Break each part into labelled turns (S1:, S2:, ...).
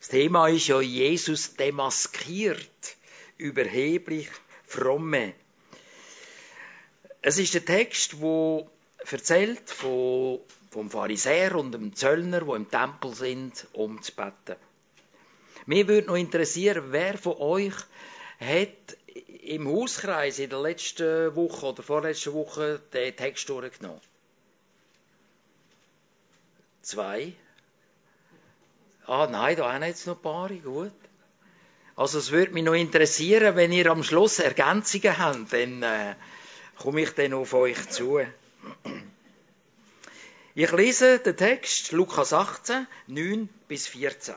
S1: Das Thema ist ja Jesus demaskiert, überheblich fromme. Es ist der Text, wo erzählt vom Pharisäer und dem Zöllner, die im Tempel sind, um zu beten. Mir würde noch interessieren, wer von euch hat im Hauskreis in der letzten Woche oder vorletzten Woche den Text durchgenommen? 2? Ah, nein, da haben jetzt noch ein paar, gut. Also es würde mich noch interessieren, wenn ihr am Schluss Ergänzungen habt, dann komme ich dann auf euch zu. Ich lese den Text, Lukas 18, 9 bis 14.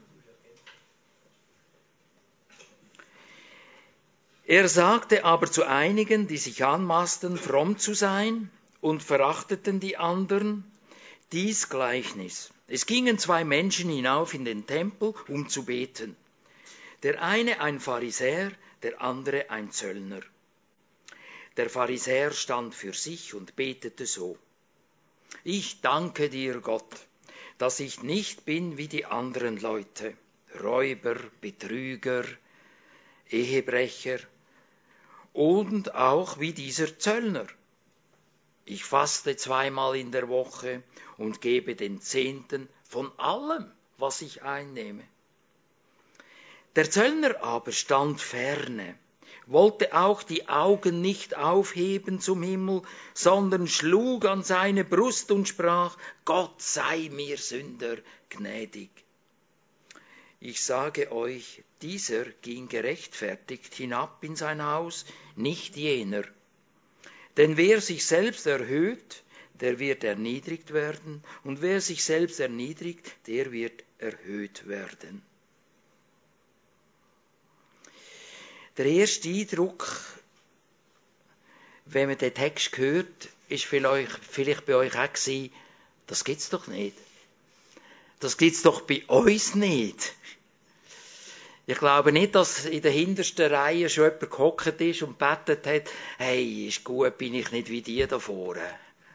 S1: Er sagte aber zu einigen, die sich anmaßten, fromm zu sein und verachteten die anderen, dies Gleichnis. Es gingen 2 Menschen hinauf in den Tempel, um zu beten. Der eine ein Pharisäer, der andere ein Zöllner. Der Pharisäer stand für sich und betete so: Ich danke dir, Gott, dass ich nicht bin wie die anderen Leute, Räuber, Betrüger, Ehebrecher und auch wie dieser Zöllner. Ich faste 2-mal in der Woche und gebe den Zehnten von allem, was ich einnehme. Der Zöllner aber stand ferne, wollte auch die Augen nicht aufheben zum Himmel, sondern schlug an seine Brust und sprach: Gott sei mir Sünder gnädig. Ich sage euch, dieser ging gerechtfertigt hinab in sein Haus, nicht jener. Denn wer sich selbst erhöht, der wird erniedrigt werden, und wer sich selbst erniedrigt, der wird erhöht werden. Der erste Eindruck, wenn man den Text hört, ist vielleicht bei euch auch gewesen: Das gibt's doch nicht. Das gibt's doch bei uns nicht. Ich glaube nicht, dass in der hintersten Reihe schon jemand gehockt ist und gebetet hat: Hey, ist gut, bin ich nicht wie die da vorne.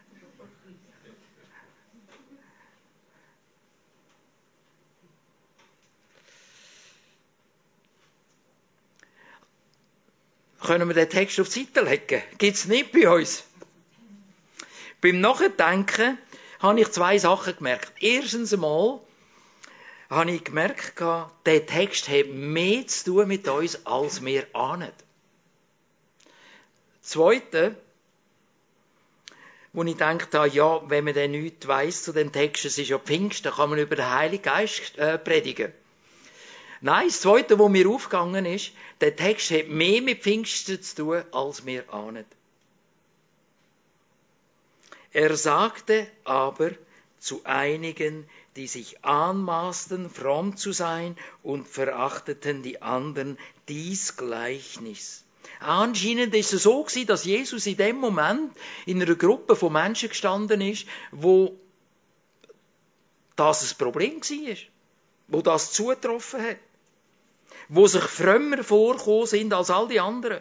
S1: Können wir den Text auf die Seite legen? Gibt's nicht bei uns. Beim Nachdenken habe ich 2 Sachen gemerkt. Erstens einmal habe ich gemerkt, der Text hat mehr zu tun mit uns, als wir ahnen. Zweitens, wo ich gedacht habe, ja, wenn man dann nichts weiss zu dem Text, es ist ja Pfingsten, dann kann man über den Heiligen Geist predigen. Nein, das Zweite, was mir aufgegangen ist, der Text hat mehr mit Pfingsten zu tun, als wir ahnen. Er sagte aber zu einigen, die sich anmaßten, fromm zu sein und verachteten die anderen, dies Gleichnis. Anscheinend ist es so gewesen, dass Jesus in dem Moment in einer Gruppe von Menschen gestanden ist, wo das ein Problem war, wo das zugetroffen hat, wo sich frömmer vorgekommen sind als all die anderen.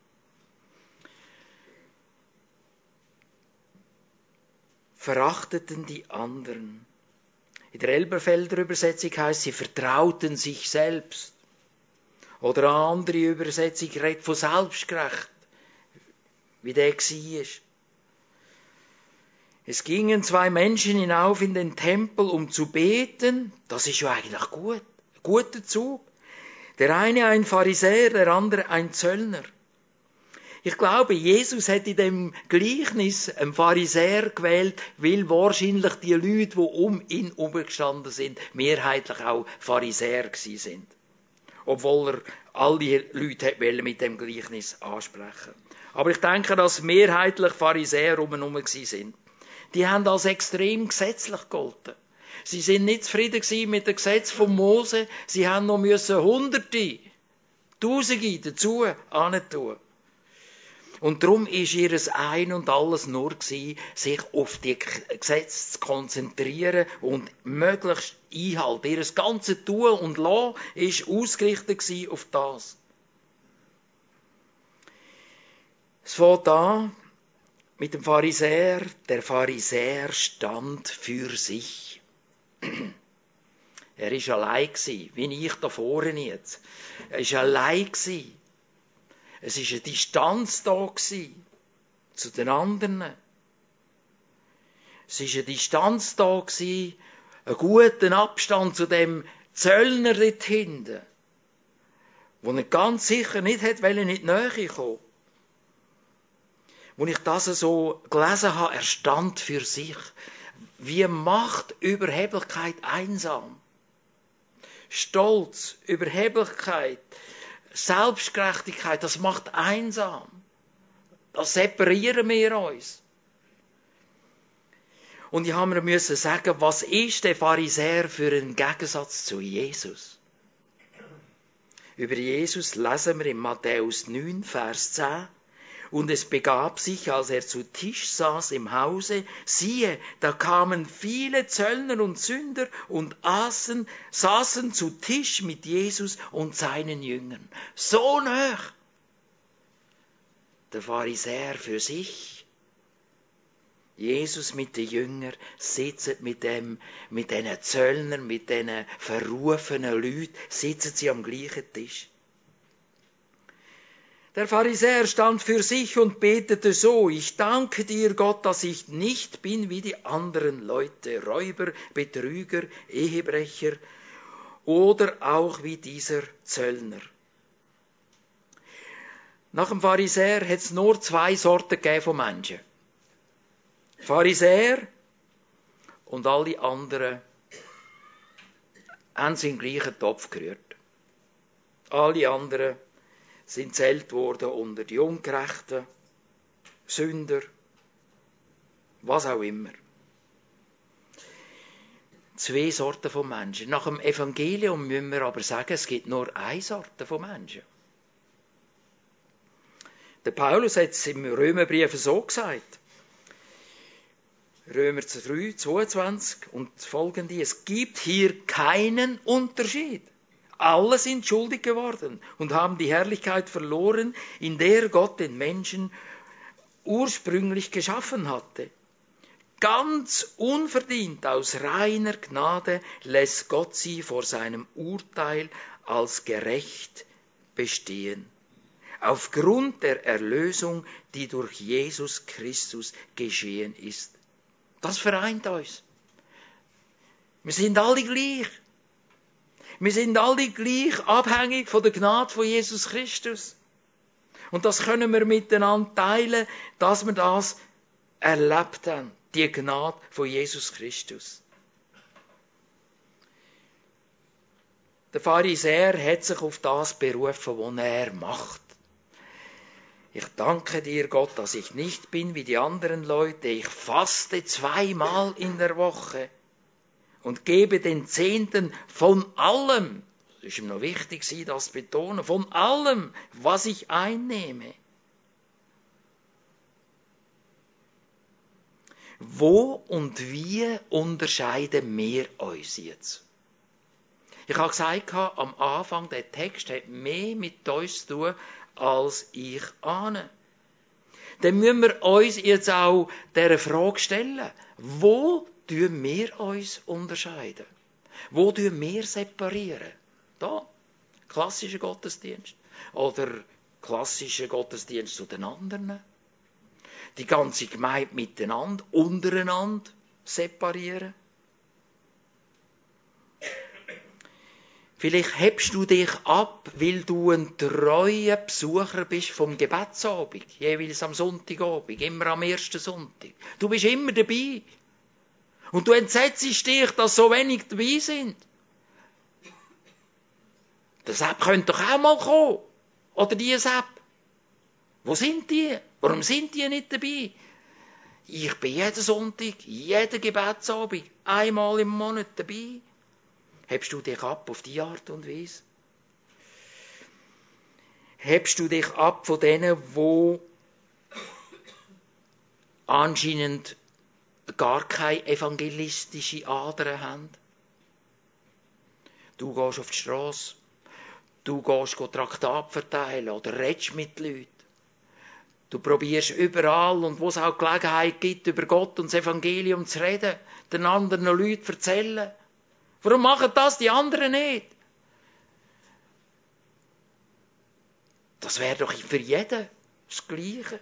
S1: Verachteten die anderen. In der Elberfelder Übersetzung heisst, sie vertrauten sich selbst. Oder eine andere Übersetzung redet von selbstgerecht, wie der war. Es gingen 2 Menschen hinauf in den Tempel, um zu beten. Das ist ja eigentlich gut. Ein guter Zug. Der eine ein Pharisäer, der andere ein Zöllner. Ich glaube, Jesus hat in dem Gleichnis einen Pharisäer gewählt, weil wahrscheinlich die Leute, die um ihn herumgestanden sind, mehrheitlich auch Pharisäer gewesen sind. Obwohl er alle Leute mit dem Gleichnis ansprechen. Aber ich denke, dass mehrheitlich Pharisäer herum sind. Die haben als extrem gesetzlich gegolten. Sie sind nicht zufrieden mit dem Gesetz von Mose. Sie haben noch Hunderte, Tausende dazu antun. Und darum ist ihr Ein und Alles nur gewesen, sich auf die Gesetze zu konzentrieren und möglichst einhalten. Ihr ganzes Tun und Lassen ist ausgerichtet gewesen auf das. Es fängt an mit dem Pharisäer. Der Pharisäer stand für sich. Er war allein, wie ich da vorne jetzt. Er war allein. Es war eine Distanz da zu den anderen. Es war eine Distanz da, einen guten Abstand zu dem Zöllner dort hinten, wo er ganz sicher nicht in die Nähe kommen. Als ich das so gelesen habe, er stand für sich. Wie macht Überheblichkeit einsam? Stolz, Überheblichkeit, Selbstgerechtigkeit, das macht einsam. Das separieren wir uns. Und ich habe mir sagen, was ist der Pharisäer für ein Gegensatz zu Jesus? Über Jesus lesen wir in Matthäus 9, Vers 10. Und es begab sich, als er zu Tisch saß im Hause, siehe, da kamen viele Zöllner und Sünder und saßen zu Tisch mit Jesus und seinen Jüngern. So nah. Der Pharisäer für sich, Jesus mit den Jüngern, sitzen mit diesen Zöllnern, mit diesen verrufenen Leuten, sitzen sie am gleichen Tisch. Der Pharisäer stand für sich und betete so: Ich danke dir, Gott, dass ich nicht bin wie die anderen Leute, Räuber, Betrüger, Ehebrecher oder auch wie dieser Zöllner. Nach dem Pharisäer hat es nur 2 Sorten gegeben von Menschen. Pharisäer und alle anderen haben sie in den gleichen Topf gerührt. Alle anderen sind zählt worden unter die Ungerechten, Sünder, was auch immer. 2 Sorten von Menschen. Nach dem Evangelium müssen wir aber sagen, es gibt nur eine Sorte von Menschen. Der Paulus hat es im Römerbrief so gesagt. Römer 3, 22 und folgende. Es gibt hier keinen Unterschied. Alle sind schuldig geworden und haben die Herrlichkeit verloren, in der Gott den Menschen ursprünglich geschaffen hatte. Ganz unverdient, aus reiner Gnade, lässt Gott sie vor seinem Urteil als gerecht bestehen. Aufgrund der Erlösung, die durch Jesus Christus geschehen ist. Das vereint uns. Wir sind alle gleich. Wir sind alle gleich abhängig von der Gnade von Jesus Christus. Und das können wir miteinander teilen, dass wir das erlebt haben. Die Gnade von Jesus Christus. Der Pharisäer hat sich auf das berufen, was er macht. Ich danke dir, Gott, dass ich nicht bin wie die anderen Leute. Ich faste 2-mal in der Woche und gebe den Zehnten von allem, das ist ihm noch wichtig, Sie das betonen, von allem, was ich einnehme. Wo und wie unterscheiden wir uns jetzt? Ich habe gesagt, am Anfang, der Text hat mehr mit uns zu tun, als ich ahne. Dann müssen wir uns jetzt auch dieser Frage stellen. Wo tun wir uns unterscheiden? Wo tun wir separieren? Da, klassischer Gottesdienst. Oder klassischer Gottesdienst zu den anderen. Die ganze Gemeinde miteinander, untereinander separieren. Vielleicht hebst du dich ab, weil du ein treuer Besucher bist vom Gebetsabend, jeweils am Sonntagabend, immer am ersten Sonntag. Du bist immer dabei. Und du entsetzt dich, dass so wenig dabei sind. Der Sepp könnte doch auch mal kommen. Oder die Sepp. Wo sind die? Warum sind die nicht dabei? Ich bin jeden Sonntag, jeden Gebetsabend, einmal im Monat dabei. Hebst du dich ab auf die Art und Weise? Hebst du dich ab von denen, die anscheinend gar keine evangelistische Ader haben? Du gehst auf die Strasse, du gehst Traktate verteilen oder redest mit Leuten. Du probierst überall und wo es auch Gelegenheit gibt, über Gott und das Evangelium zu reden, den anderen Leuten zu erzählen. Warum machen das die anderen nicht? Das wäre doch für jeden das Gleiche.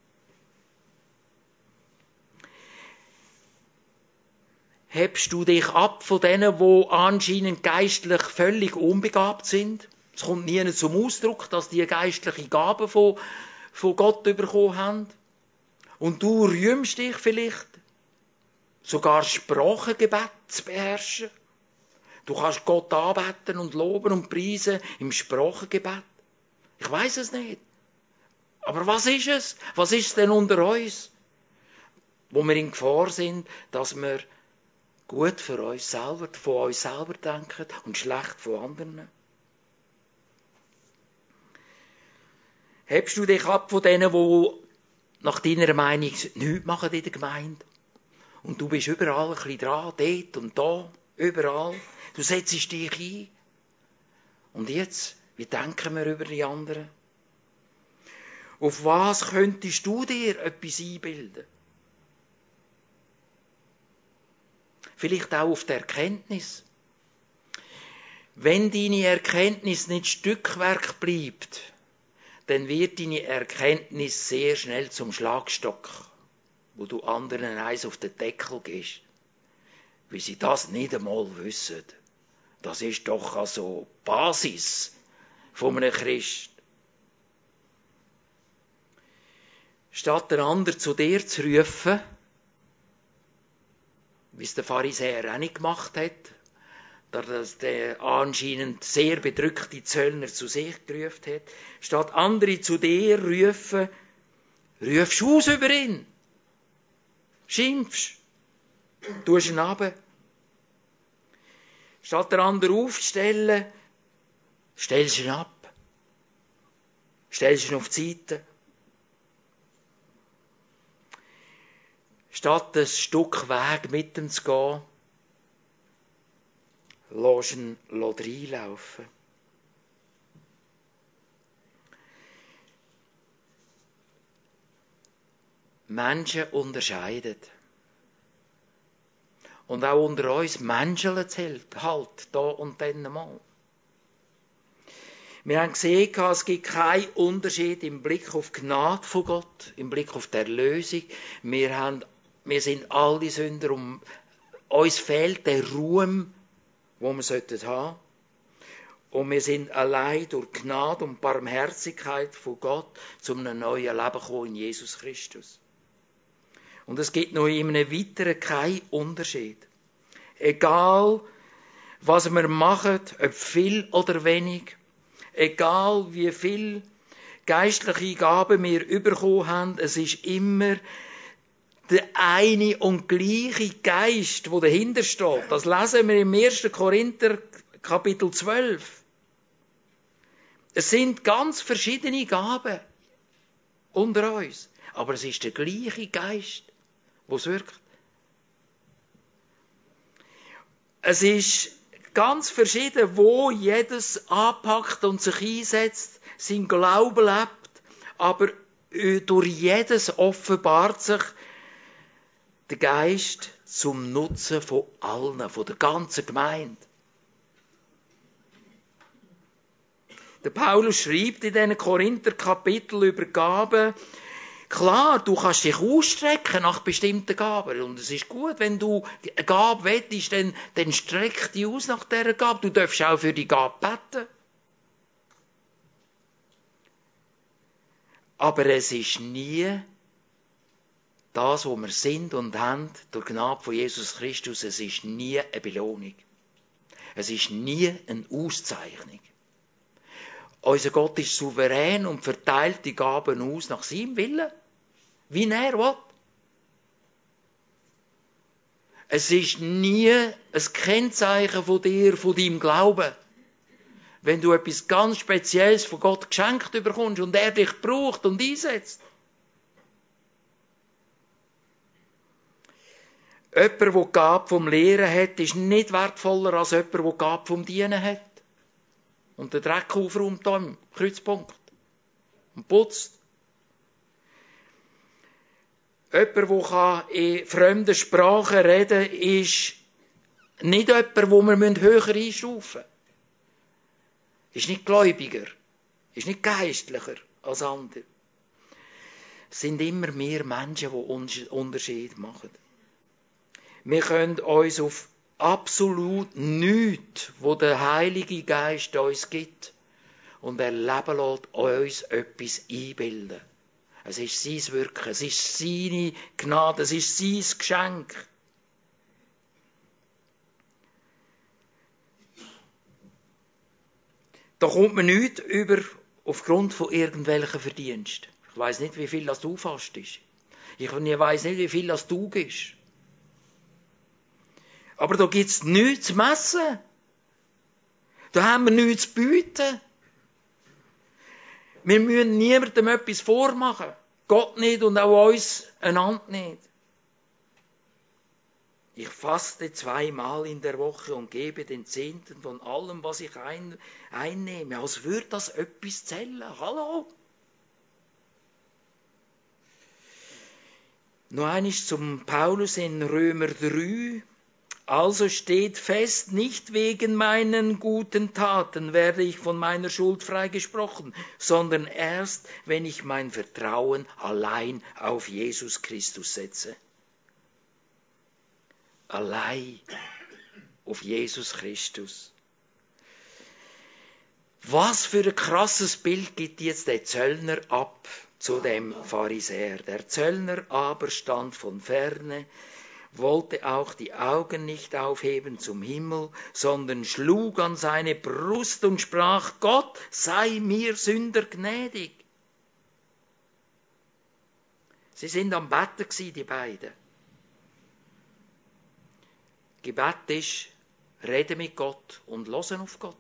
S1: Hebst du dich ab von denen, die anscheinend geistlich völlig unbegabt sind? Es kommt nie zum Ausdruck, dass die geistliche Gaben von Gott bekommen haben. Und du rühmst dich vielleicht, sogar Sprachengebet zu beherrschen. Du kannst Gott anbeten und loben und preisen im Sprachengebet. Ich weiss es nicht. Aber was ist es? Was ist es denn unter uns? Wo wir in Gefahr sind, dass wir gut für uns selber, von uns selber denken und schlecht von anderen. Hebst du dich ab von denen, die nach deiner Meinung nichts machen in der Gemeinde? Und du bist überall ein bisschen dran, dort und da, überall. Du setzt dich ein. Und jetzt, wie denken wir über die anderen? Auf was könntest du dir etwas einbilden? Vielleicht auch auf die Erkenntnis. Wenn deine Erkenntnis nicht Stückwerk bleibt, dann wird deine Erkenntnis sehr schnell zum Schlagstock, wo du anderen eins auf den Deckel gehst, weil sie das nicht einmal wissen. Das ist doch also die Basis von einem Christ. Statt den anderen zu dir zu rufen, wie es der Pharisäer auch nicht gemacht hat, dass der anscheinend sehr bedrückte Zöllner zu sich gerufen hat, statt andere zu dir rufen, rufst du aus über ihn. Schimpfst. Tust ihn runter. Statt den anderen aufzustellen, stellst du ihn ab. Stellst ihn auf die Seite. Statt ein Stück Weg mit ihm zu gehen, lässt ihn reinlaufen. Menschen unterscheiden. Und auch unter uns Menschen halt, da und dann mal. Wir haben gesehen, es gibt keinen Unterschied im Blick auf die Gnade von Gott, im Blick auf die Erlösung. Wir sind alle Sünder, uns fehlt der Ruhm, den wir haben sollten. Und wir sind allein durch Gnade und Barmherzigkeit von Gott zu einem neuen Leben gekommen in Jesus Christus. Und es gibt noch in einem weiteren keinen Unterschied. Egal, was wir machen, ob viel oder wenig, egal wie viel geistliche Gaben wir bekommen haben, es ist immer der eine und gleiche Geist, der dahinter steht. Das lesen wir im 1. Korinther, Kapitel 12. Es sind ganz verschiedene Gaben unter uns. Aber es ist der gleiche Geist, der es wirkt. Es ist ganz verschieden, wo jedes anpackt und sich einsetzt, sein Glaube lebt, aber durch jedes offenbart sich der Geist zum Nutzen von allen, von der ganzen Gemeinde. Der Paulus schreibt in diesen Korinther-Kapitel über Gaben, klar, du kannst dich ausstrecken nach bestimmten Gaben. Und es ist gut, wenn du eine Gabe wettest, dann streck dich aus nach dieser Gabe. Du darfst auch für die Gabe beten. Aber es ist nie das, was wir sind und haben, durch die Gnade von Jesus Christus, es ist nie eine Belohnung. Es ist nie eine Auszeichnung. Unser Gott ist souverän und verteilt die Gaben aus nach seinem Willen, wie er will. Es ist nie ein Kennzeichen von dir, von deinem Glauben. Wenn du etwas ganz Spezielles von Gott geschenkt bekommst und er dich braucht und einsetzt. Jemand, der die Gabe vom Lehren hat, ist nicht wertvoller als jemand, der die Gabe vom Dienen hat. Und den Dreck aufräumt hier im Kreuzpunkt. Und putzt. Jemand, der in fremden Sprachen reden kann, ist nicht jemand, wo wir höher einstufen müssen. Ist nicht gläubiger, ist nicht geistlicher als andere. Es sind immer mehr Menschen, die Unterschied machen. Wir können uns auf absolut nichts, wo der Heilige Geist uns gibt und erleben lässt, uns etwas einbilden. Es ist sein Wirken, es ist seine Gnade, es ist sein Geschenk. Da kommt man nichts über aufgrund von irgendwelchen Verdiensten. Ich weiss nicht, wie viel das du fastest. Ich weiss nicht, wie viel das du gibst. Aber da gibt es nichts zu messen. Da haben wir nichts zu bieten. Wir müssen niemandem etwas vormachen. Gott nicht und auch uns einander nicht. Ich faste 2-mal in der Woche und gebe den Zehnten von allem, was ich einnehme. Als würde das etwas zählen. Hallo? Noch eines zum Paulus in Römer 3. Also steht fest, nicht wegen meinen guten Taten werde ich von meiner Schuld freigesprochen, sondern erst, wenn ich mein Vertrauen allein auf Jesus Christus setze. Allein auf Jesus Christus. Was für ein krasses Bild gibt jetzt der Zöllner ab zu dem Pharisäer. Der Zöllner aber stand von ferne, wollte auch die Augen nicht aufheben zum Himmel, sondern schlug an seine Brust und sprach, Gott, sei mir Sünder gnädig. Sie sind am Betten gsi, die beiden. Gebet ist, reden mit Gott und hören auf Gott.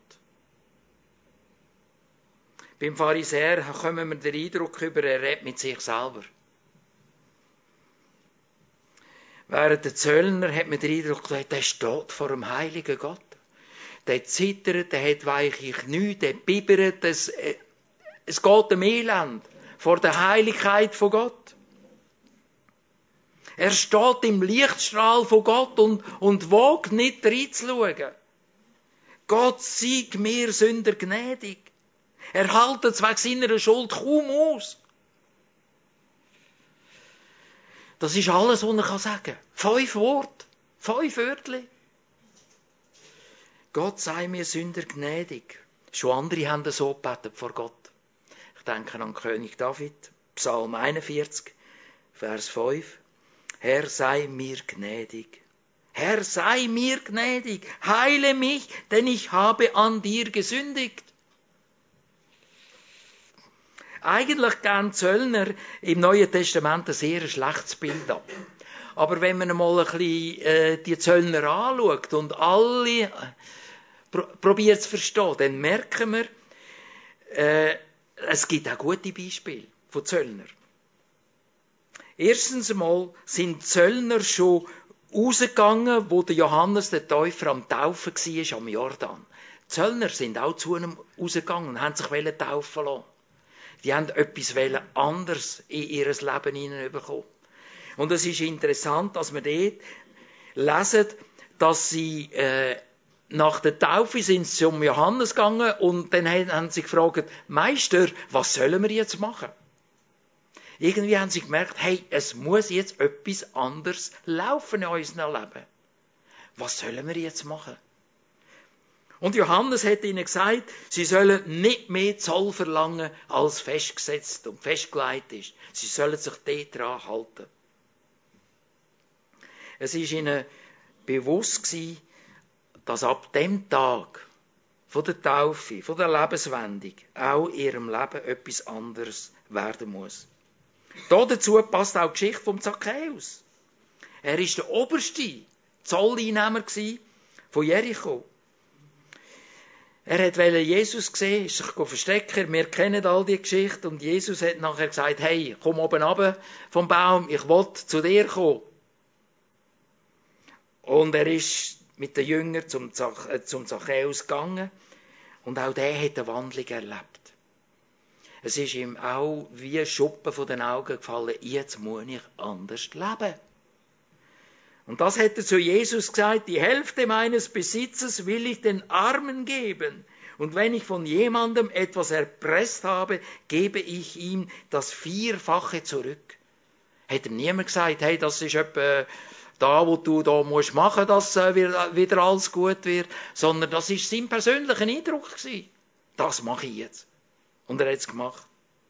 S1: Beim Pharisäer kommen wir den Eindruck über, er redet mit sich selber. Während der Zöllner hat man den Eindruck, der steht vor dem heiligen Gott. Der zittert, der hat weichlich nichts, der bibbert, es geht dem Elend vor der Heiligkeit von Gott. Er steht im Lichtstrahl von Gott und wagt nicht reinzuschauen. Gott sei mir Sünder gnädig. Er haltet wegen seiner Schuld kaum aus. Das ist alles, was er sagen kann. 5 Worte, 5 Wörtchen. Gott sei mir Sünder gnädig. Schon andere haben so gebetet vor Gott. Ich denke an König David, Psalm 41, Vers 5. Herr, sei mir gnädig. Herr, sei mir gnädig. Heile mich, denn ich habe an dir gesündigt. Eigentlich geben Zöllner im Neuen Testament ein sehr schlechtes Bild ab. Aber wenn man mal ein bisschen die Zöllner anschaut und alle probiert zu verstehen, dann merken wir, es gibt auch gute Beispiele von Zöllner. Erstens einmal sind Zöllner schon rausgegangen, wo der Johannes der Täufer am Taufen war, am Jordan. Die Zöllner sind auch zu ihm rausgegangen und haben sich taufen lassen. Die haben etwas anderes in ihr Leben hineinbekommen. Und es ist interessant, dass wir dort lesen, dass sie nach der Taufe sind zum Johannes gegangen und dann haben sie gefragt, Meister, was sollen wir jetzt machen? Irgendwie haben sie gemerkt, hey, es muss jetzt etwas anderes laufen in unserem Leben. Was sollen wir jetzt machen? Und Johannes hat ihnen gesagt, sie sollen nicht mehr Zoll verlangen, als festgesetzt und festgelegt ist. Sie sollen sich daran halten. Es war ihnen bewusst gewesen, dass ab dem Tag von der Taufe, von der Lebenswendung, auch in ihrem Leben etwas anderes werden muss. Dazu passt auch die Geschichte vom Zachäus. Er war der oberste Zolleinnehmer von Jericho. Er wollte Jesus sehen, ist sich verstecken. Wir kennen all die Geschichte. Und Jesus hat nachher gesagt, hey, komm oben runter vom Baum, ich will zu dir kommen. Und er ist mit den Jüngern zum Zachäus gegangen. Und auch der hat eine Wandlung erlebt. Es ist ihm auch wie Schuppen von den Augen gefallen, jetzt muss ich anders leben. Und das hätte zu Jesus gesagt, die Hälfte meines Besitzes will ich den Armen geben. Und wenn ich von jemandem etwas erpresst habe, gebe ich ihm das 4-fache zurück. Hätte niemand gesagt, hey, das ist etwa da, wo du da musst machen, dass wieder alles gut wird, sondern das ist sein persönlicher Eindruck gewesen. Das mache ich jetzt. Und er hat es gemacht.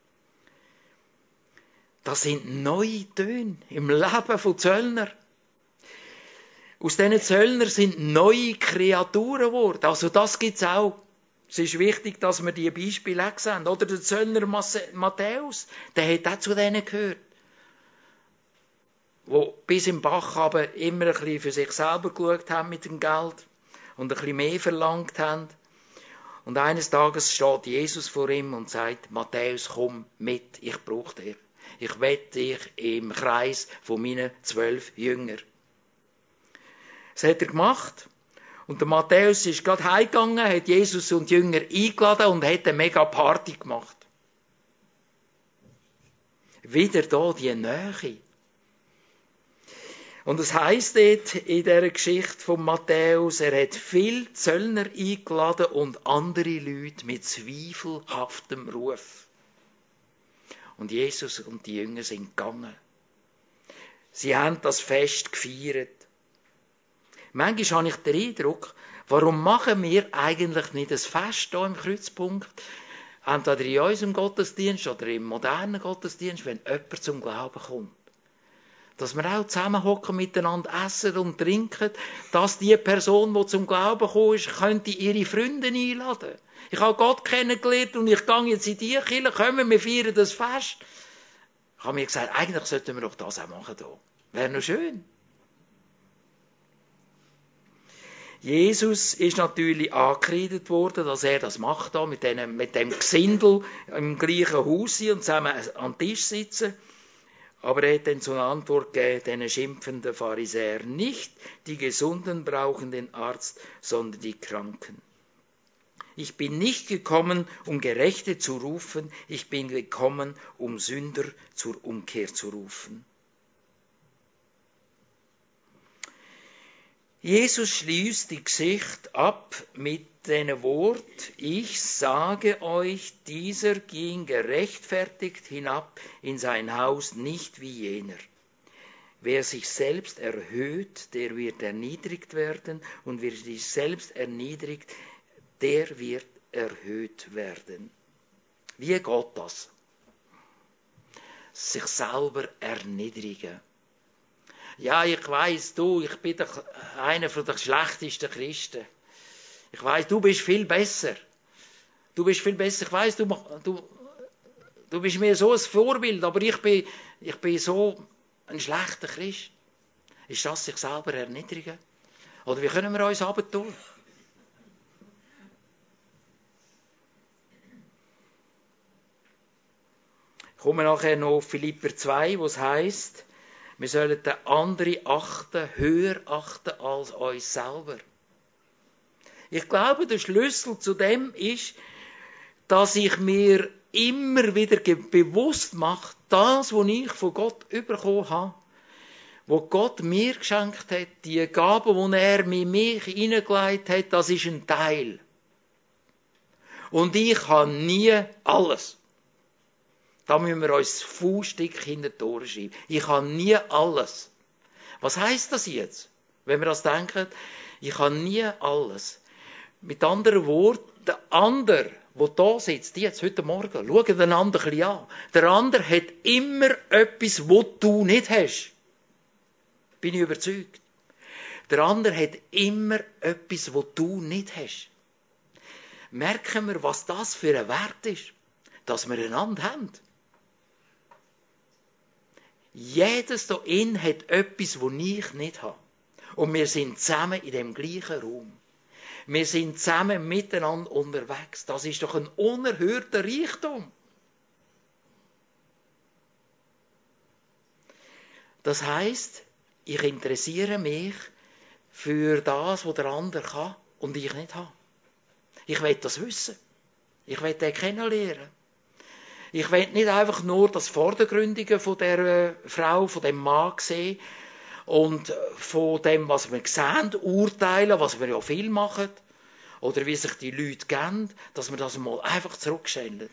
S1: Das sind neue Töne im Leben von Zöllner. Aus diesen Zöllner sind neue Kreaturen geworden. Also das gibt es auch. Es ist wichtig, dass wir diese Beispiele auch sehen. Oder der Zöllner Matthäus, der hat auch zu denen gehört. Die bis im Bach aber immer ein bisschen für sich selber geschaut haben mit dem Geld und ein bisschen mehr verlangt haben. Und eines Tages steht Jesus vor ihm und sagt, Matthäus, komm mit, ich brauche dich. Ich will dich im Kreis von meinen 12 Jüngern. Das hat er gemacht. Und der Matthäus ist gerade heimgegangen, hat Jesus und die Jünger eingeladen und hat eine mega Party gemacht. Wieder da die Nähe. Und es heisst dort in dieser Geschichte von Matthäus, er hat viele Zöllner eingeladen und andere Leute mit zweifelhaftem Ruf. Und Jesus und die Jünger sind gegangen. Sie haben das Fest gefeiert. Manchmal habe ich den Eindruck, warum machen wir eigentlich nicht ein Fest hier im Kreuzpunkt, entweder in unserem Gottesdienst oder im modernen Gottesdienst, wenn jemand zum Glauben kommt. Dass wir auch zusammenhocken, miteinander essen und trinken, dass die Person, die zum Glauben gekommen ist, könnte ihre Freunde einladen. Ich habe Gott kennengelernt und ich gehe jetzt in die Kirche, kommen, wir feiern das Fest. Ich habe mir gesagt, eigentlich sollten wir doch das auch machen hier. Wäre noch schön. Jesus ist natürlich angekreidet worden, dass er das macht, da, mit dem Gesindel im gleichen Haus und zusammen am Tisch sitzen. Aber er hat dann so eine Antwort gegeben, den schimpfenden Pharisäer, nicht die Gesunden brauchen den Arzt, sondern die Kranken. Ich bin nicht gekommen, um Gerechte zu rufen, ich bin gekommen, um Sünder zur Umkehr zu rufen. Jesus schließt die Geschichte ab mit dem Wort, ich sage euch, dieser ging gerechtfertigt hinab in sein Haus, nicht wie jener. Wer sich selbst erhöht, der wird erniedrigt werden, und wer sich selbst erniedrigt, der wird erhöht werden. Wie geht das? Sich selber erniedrigen. Ja, ich weiss, ich bin doch einer der schlechtesten Christen. Ich weiss, du bist viel besser. Du bist viel besser. Ich weiss, du bist mir so ein Vorbild, aber ich bin so ein schlechter Christ. Ist das sich selber erniedrigen? Oder wie können wir uns abtun? Ich komme nachher noch auf Philipper 2, wo es heisst, wir sollen den anderen achten, höher achten als uns selber. Ich glaube, der Schlüssel zu dem ist, dass ich mir immer wieder bewusst mache, das, was ich von Gott bekommen habe, was Gott mir geschenkt hat, die Gaben, die er in mich hineingelegt hat, das ist ein Teil. Und ich habe nie alles. Da müssen wir uns das Faustdick hinter die Ohren schreiben. Ich habe nie alles. Was heisst das jetzt? Wenn wir das denken, ich habe nie alles. Mit anderen Worten, der andere, der da sitzt, jetzt heute Morgen, schau den anderen ein bisschen an. Der andere hat immer etwas, was du nicht hast. Bin ich überzeugt. Der andere hat immer etwas, was du nicht hast. Merken wir, was das für ein Wert ist, dass wir einander haben. Jedes hier in hat etwas, das ich nicht habe. Und wir sind zusammen in dem gleichen Raum. Wir sind zusammen miteinander unterwegs. Das ist doch ein unerhörter Reichtum. Das heisst, ich interessiere mich für das, was der andere kann und ich nicht habe. Ich will das wissen. Ich will den kennenlernen. Ich will nicht einfach nur das Vordergründige von der Frau, von dem Mann sehen, und von dem, was wir sehen, urteilen, was wir ja viel machen, oder wie sich die Leute kennen, dass wir das mal einfach zurückstellen.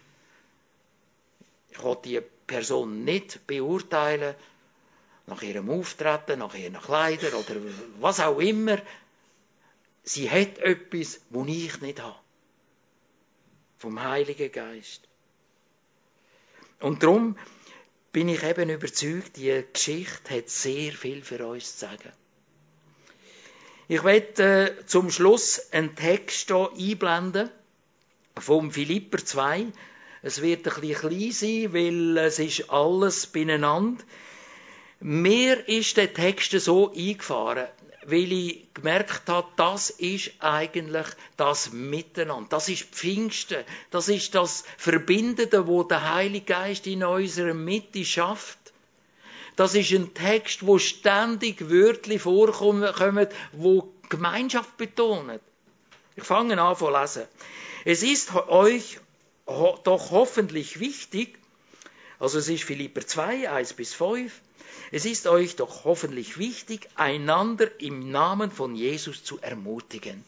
S1: Ich will die Person nicht beurteilen, nach ihrem Auftreten, nach ihren Kleidern oder was auch immer. Sie hat etwas, das ich nicht habe. Vom Heiligen Geist. Und darum bin ich eben überzeugt, die Geschichte hat sehr viel für uns zu sagen. Ich werde zum Schluss einen Text hier einblenden vom Philipper 2. Es wird ein bisschen klein sein, weil es ist alles beieinander. Mir ist der Text so eingefahren, weil ich gemerkt habe, das ist eigentlich das Miteinander. Das ist Pfingsten. Das ist das Verbindende, wo der Heilige Geist in unserer Mitte schafft. Das ist ein Text, wo ständig Wörter vorkommen, wo Gemeinschaft betonen. Ich fange an zu lesen. Es ist euch doch hoffentlich wichtig, also es ist Philipper 2, 1-5, es ist euch doch hoffentlich wichtig, einander im Namen von Jesus zu ermutigen.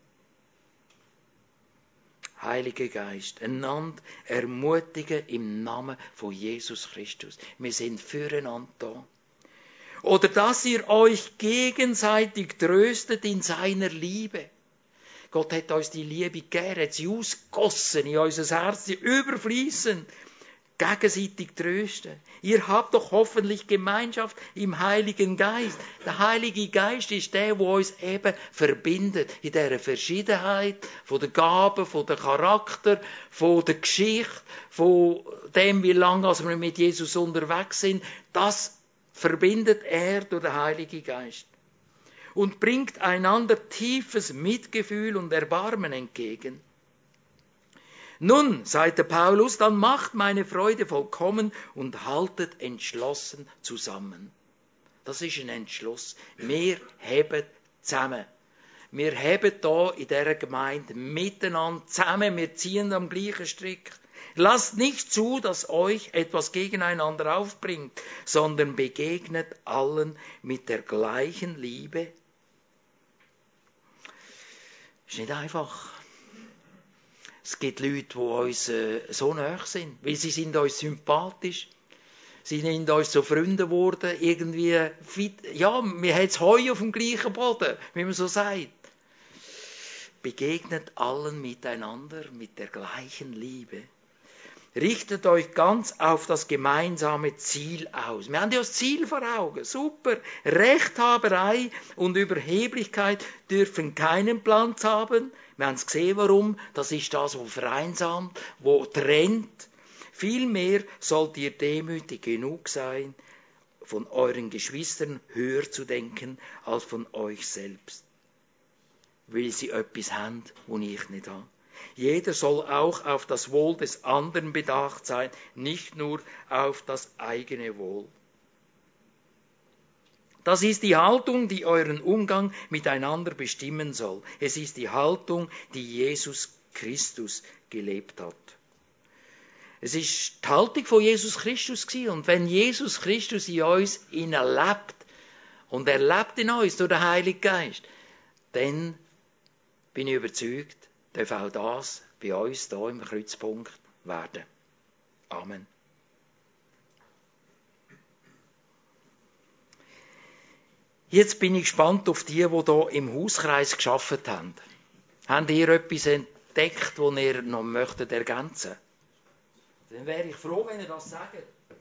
S1: Heiliger Geist, einander ermutigen im Namen von Jesus Christus. Wir sind füreinander da. Oder dass ihr euch gegenseitig tröstet in seiner Liebe. Gott hat uns die Liebe gegeben, hat sie ausgegossen in unser Herz, sie überfließen, gegenseitig trösten. Ihr habt doch hoffentlich Gemeinschaft im Heiligen Geist. Der Heilige Geist ist der uns eben verbindet in dieser Verschiedenheit von der Gabe, von der Charakter, von der Geschichte, von dem, wie lange wir mit Jesus unterwegs sind. Das verbindet er durch den Heiligen Geist. Und bringt einander tiefes Mitgefühl und Erbarmen entgegen. Nun, sagt der Paulus, dann macht meine Freude vollkommen und haltet entschlossen zusammen. Das ist ein Entschluss. Wir heben zusammen. Wir heben da in dieser Gemeinde miteinander zusammen. Wir ziehen am gleichen Strick. Lasst nicht zu, dass euch etwas gegeneinander aufbringt, sondern begegnet allen mit der gleichen Liebe. Ist nicht einfach. Es gibt Leute, die uns so nahe sind, weil sie sind uns sympathisch. Sie sind uns so Freunde geworden, irgendwie, ja, wir haben das Heu auf dem gleichen Boden, wie man so sagt. Begegnet allen miteinander mit der gleichen Liebe. Richtet euch ganz auf das gemeinsame Ziel aus. Wir haben ja das Ziel vor Augen. Super. Rechthaberei und Überheblichkeit dürfen keinen Platz haben. Wir haben es gesehen, warum. Das ist das, was vereinsamt, was trennt. Vielmehr sollt ihr demütig genug sein, von euren Geschwistern höher zu denken, als von euch selbst. Weil sie etwas haben, was ich nicht habe. Jeder soll auch auf das Wohl des anderen bedacht sein, nicht nur auf das eigene Wohl. Das ist die Haltung, die euren Umgang miteinander bestimmen soll. Es ist die Haltung, die Jesus Christus gelebt hat. Es ist die Haltung von Jesus Christus gewesen. Und wenn Jesus Christus in uns lebt und er lebt in uns durch den Heiligen Geist, dann bin ich überzeugt, darf auch das bei uns hier im Kreuzpunkt werden. Amen. Jetzt bin ich gespannt auf die hier im Hauskreis gearbeitet haben. Habt ihr etwas entdeckt, das ihr noch möchtet ergänzen? Dann wäre ich froh, wenn ihr das sagt.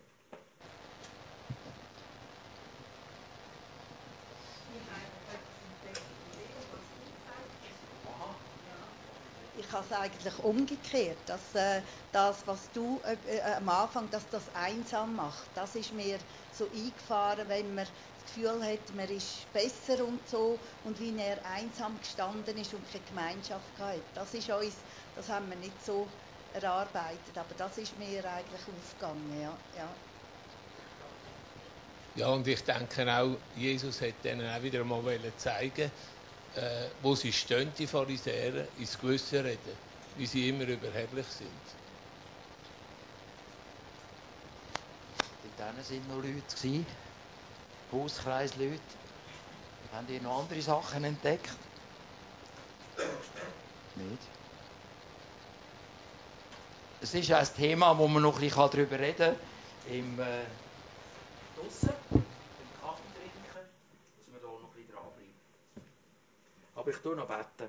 S2: Ich habe es eigentlich umgekehrt, dass das, was du am Anfang, dass das einsam macht, das ist mir so eingefahren, wenn man das Gefühl hat, man ist besser und so, und wie er einsam gestanden ist und keine Gemeinschaft hatte. Das haben wir nicht so erarbeitet, aber das ist mir eigentlich aufgegangen, ja.
S3: Ja, und ich denke auch, Jesus hat denen auch wieder mal zeigen, wo sie stehen, die Pharisäer, ins Gewissen reden, wie sie immer überheblich sind.
S1: Dort waren noch Leute, Hauskreisleute? Haben ihr noch andere Sachen entdeckt? Nicht? Es ist ein Thema, wo man noch ein bisschen darüber reden kann. Draussen, im Kaffee trinken, dass wir da noch ein bisschen dranbleiben. Aber ich tue noch beten.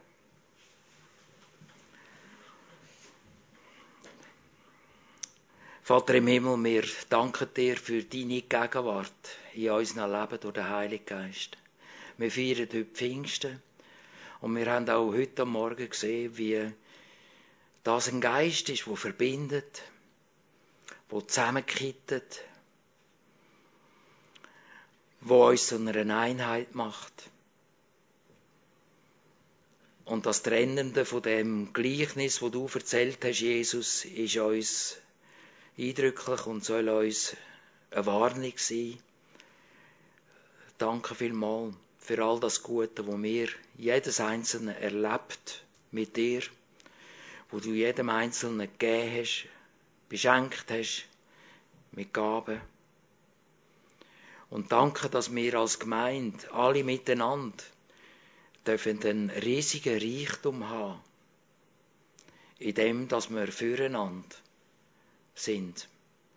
S1: Vater im Himmel, wir danken dir für deine Gegenwart in unserem Leben durch den Heiligen Geist. Wir feiern heute Pfingsten und wir haben auch heute Morgen gesehen, wie das ein Geist ist, der verbindet, der zusammenkittet, der uns zu einer Einheit macht. Und das Trennende von dem Gleichnis, das du erzählt hast, Jesus, ist uns eindrücklich und soll uns eine Warnung sein. Danke vielmals für all das Gute, was wir jedes Einzelne erlebt mit dir, wo du jedem Einzelnen gegeben hast, beschenkt hast mit Gaben. Und danke, dass wir als Gemeinde alle miteinander dürfen einen riesigen Reichtum haben, in dem, dass wir füreinander sind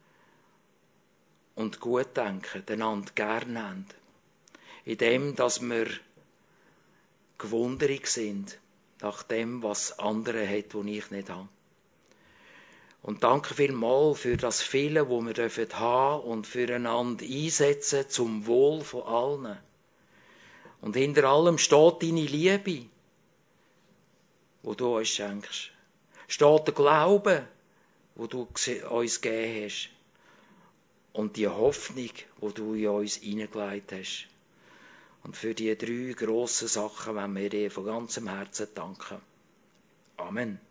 S1: und gut denken, einander gern haben, in dem, dass wir gewundrig sind nach dem, was andere hat, was ich nicht habe. Und danke vielmals für das Viele, wo wir dürfen haben und füreinander einsetzen zum Wohl von allen. Und hinter allem steht deine Liebe, wo du uns schenkst. Steht der Glaube, wo du uns gegeben hast. Und die Hoffnung, die du in uns hineingelegt hast. Und für die 3 grossen Sachen wollen wir dir von ganzem Herzen danken. Amen.